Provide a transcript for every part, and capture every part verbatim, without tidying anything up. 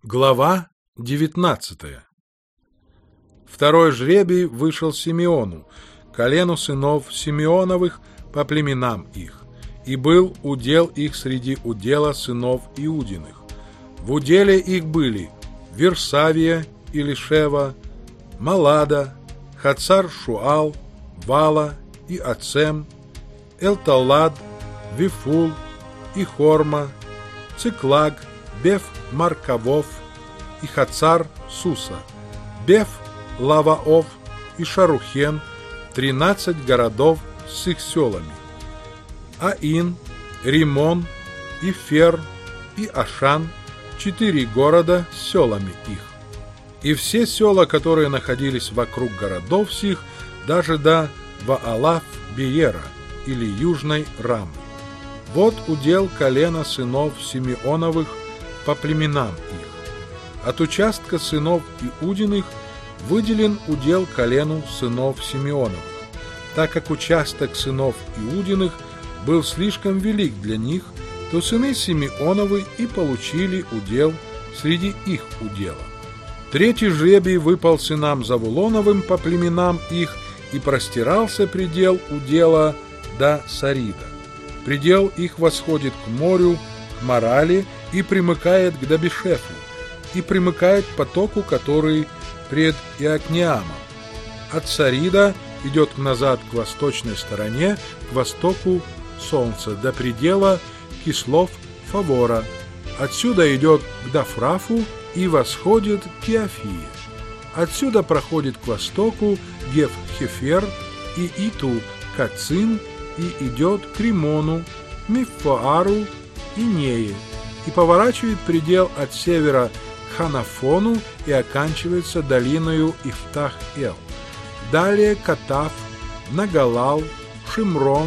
Глава девятнадцатая. Второй жребий вышел Симеону, колену сынов Симеоновых по племенам их, и был удел их среди удела сынов Иудиных. В уделе их были Версавия, Илишева, Малада, Хацар-Шуал, Вала и Ацем, Элталад, Вифул и Хорма, Циклаг, Беф-Маркавов и Хацар-Суса, Беф-Лаваов и Шарухен, тринадцать городов с их селами, Аин, Римон, Ифер и Ашан, четыре города с селами их, и все села, которые находились вокруг городов сих, даже до Ваалаф-Биера или Южной Рамы. Вот удел колена сынов Симеоновых по племенам их. От участка сынов Иудиных выделен удел колену сынов Симеоновых, так как участок сынов Иудиных был слишком велик для них, то сыны Симеоновы и получили удел среди их удела. Третий жребий выпал сынам Завулоновым по племенам их, и простирался предел удела до Сарида. Предел их восходит к морю, к Марале, и примыкает к Дабишефу, и примыкает к потоку, который пред Иокнеамом. От Сарида идет назад к восточной стороне, к востоку солнца, до предела Кислов-Фавора. Отсюда идет к Дафрафу и восходит к Иофии. Отсюда проходит к востоку Геф-Хефер и Иту Кацин, и идет к Римону, Миффоару и Нее, и поворачивает предел от севера к Ханафону и оканчивается долиною Ифтах-Эл. Далее Катав, Нагалал, Шимрон,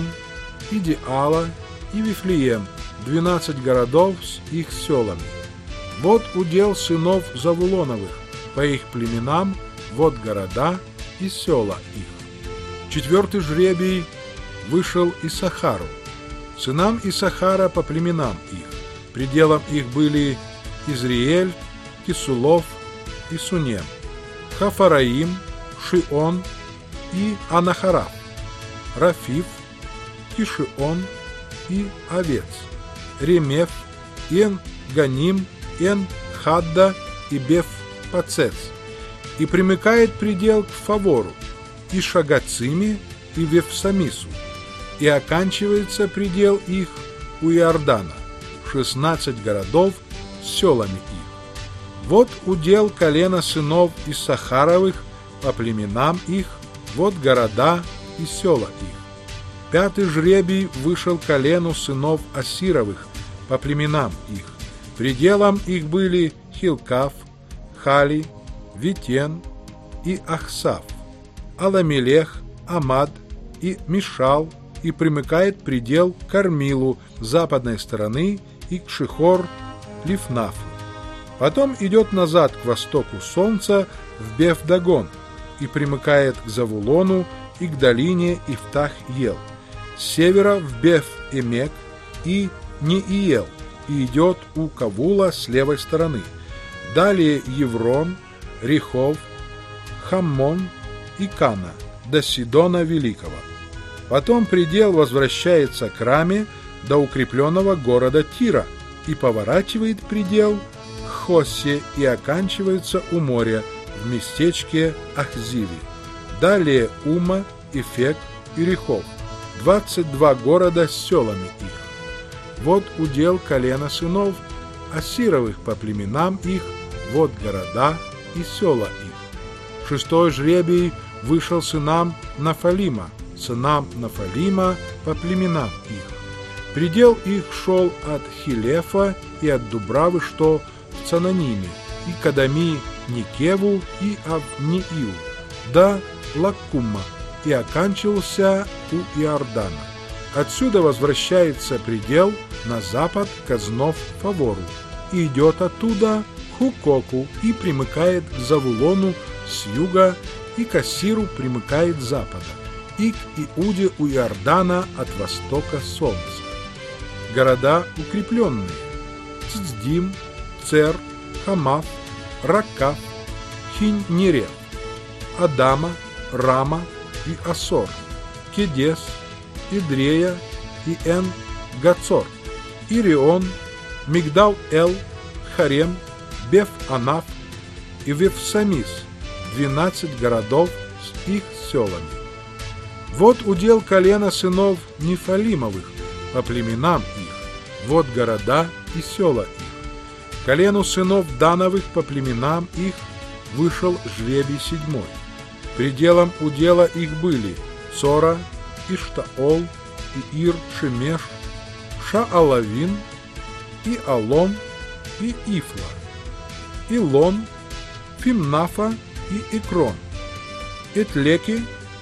Идиала и Вифлеем, двенадцать городов с их селами. Вот удел сынов Завулоновых по их племенам, вот города и села их. Четвертый жребий вышел Исахару, сынам Исахара по племенам их. Пределом их были Изриэль, Кисулов и Сунем, Хафараим, Шион и Анахарав, Рафиф, Кишион и Овец, Ремеф, Ен-Ганим, Ен-Хадда и Беф-Пацец, и примыкает предел к Фавору, и Шагациме, и Вефсамису, и оканчивается предел их у Иордана, шестнадцать городов с селами их. Вот удел колена сынов Иссахаровых по племенам их, вот города и села их. Пятый жребий вышел колену сынов Асировых по племенам их. Пределом их были Хилкав, Хали, Витен и Ахсав, Аламелех, Амад и Мишал, и примыкает предел к Кармилу с западной стороны и к Шихор-Лифнафу. Потом идет назад к востоку солнца в Беф-Дагон и примыкает к Завулону и к долине Ифтах-Ел, с севера в Беф-Эмек и Неиел, и идет у Кавула с левой стороны. Далее Еврон, Рехов, Хаммон и Кана до Сидона Великого. Потом предел возвращается к Раме до укрепленного города Тира и поворачивает предел к Хоссе и оканчивается у моря в местечке Ахзиви. Далее Ума, Эфек и Рехов, двадцать два города с селами их. Вот удел колена сынов Асировых по племенам их, вот города и села их. Шестой жребий вышел сынам Нафалима, сынам Нафалима по племенам их. Предел их шел от Хилефа и от Дубравы, что в Цананиме, и к Адами Никеву и Авниил, до Лаккума, и оканчивался у Иордана. Отсюда возвращается предел на запад к Азнов-Фавору, и идет оттуда к Хукоку и примыкает к Завулону с юга, и к Ассиру примыкает с запада, и к Иуде у Иордана от востока солнца. Города укрепленные: Цдим, Цер, Хамав, Ракав, Хиннерев, Адама, Рама и Асор, Кедес, Идрея и Эн-Гацор, Ирион, Мигдал-Эл, Харем, Беф-Анаф и Вефсамис, двенадцать городов с их селами. Вот удел колена сынов Нефалимовых по племенам их, вот города и села их. Колену сынов Дановых по племенам их вышел жребий седьмой. Пределом удела их были Цора, Иштаол, и Ир-Шемеш, Шаалавин, и Алон, и Ифла, Илон, Фимнафа и Икрон, Этлеки,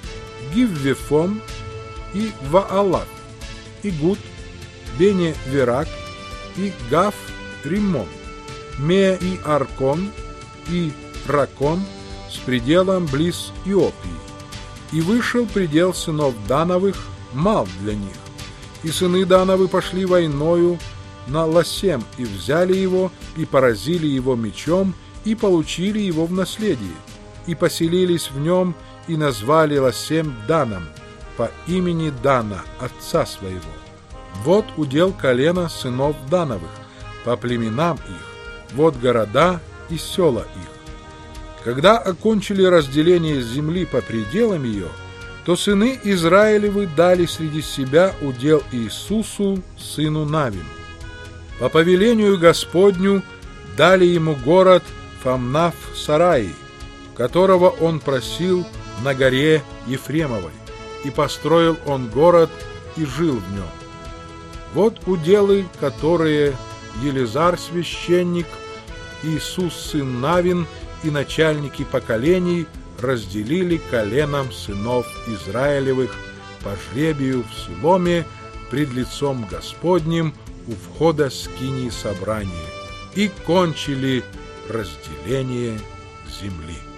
Гиввефом и Ваалат, Игут, Бене-Верак и Гав-Риммон, Ме и Аркон и Ракон с пределом близ Иопии. И вышел предел сынов Дановых мал для них. И сыны Дановы пошли войною на Ласем, и взяли его, и поразили его мечом, и получили его в наследие, и поселились в нем, и назвали Ласем Даном, по имени Дана, отца своего. Вот удел колена сынов Дановых, по племенам их, вот города и села их. Когда окончили разделение земли по пределам ее, то сыны Израилевы дали среди себя удел Иисусу, сыну Навину. По повелению Господню дали ему город Фамнаф-Сараи, которого он просил на горе Ефремовой, и построил он город и жил в нем. Вот уделы, которые Елизар священник, Иисус сын Навин и начальники поколений разделили коленам сынов Израилевых по жребию в Силоме пред лицом Господним у входа скинии собрания, и кончили разделение земли.